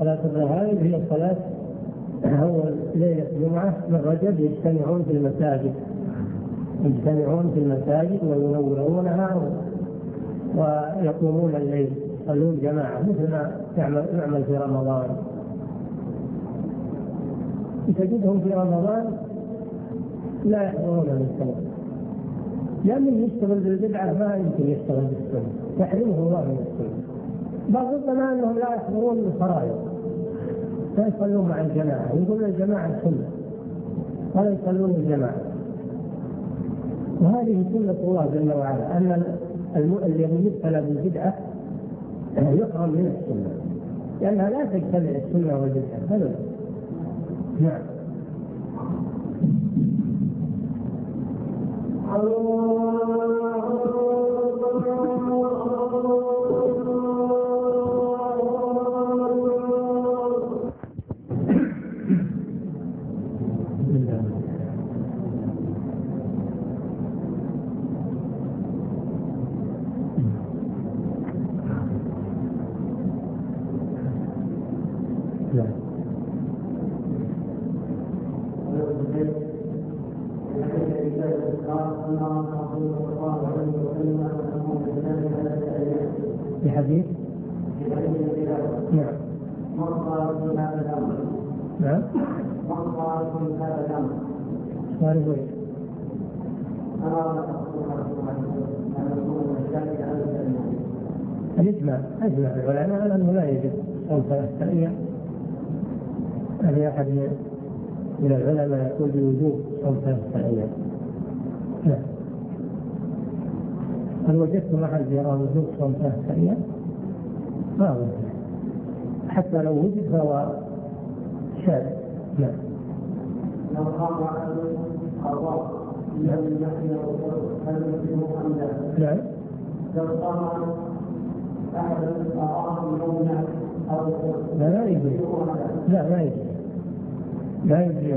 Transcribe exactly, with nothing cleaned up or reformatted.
صلاة الرغائب هي صلاة أول ليلة جمعة من رجب، يجتمعون في المساجد يجتمعون في المساجد وينورونها ويقومون الليل يصلون جماعة مثل ما يعمل في رمضان. تجدهم في رمضان لا يحضرون للصلاة، لأنه يشتغل بالبدعة ما يمكن يشتغل بالسنة، يحرمه الله من السنة. بل ربما أنهم لا يحضرون الفرائض، لا يصلون مع الجماعة، يقولون الجماعة سنة ولا يصلون الجماعة. وهذه سنة الله جل وعلا، أن الذي يبتلى بالبدعة يحرم من السنة، لأنها لا تجتمع السنة والبدعة هذا. نعم. في حديث نعم مقصد هذا الأمر نعم مقصد هذا الأمر صار يقول الإجماع أجمع العلماء على أنه لا يجب صوم ثلاثة أيام. هل أحد من العلماء يقول بوجوب صوم ثلاثة أيام؟ لا. هل وجدتم أحد يرى وجوب صوم ثلاثة أيام؟ ما هو حتى لو وجد فهو شاذ. لا. لو قام أحد قضاء لم يحمل هل يمكنه أم لا؟ لا. لو قام أحد أراه يوم أو لا لا يجوز. لا لا يجوز. لا يجوز.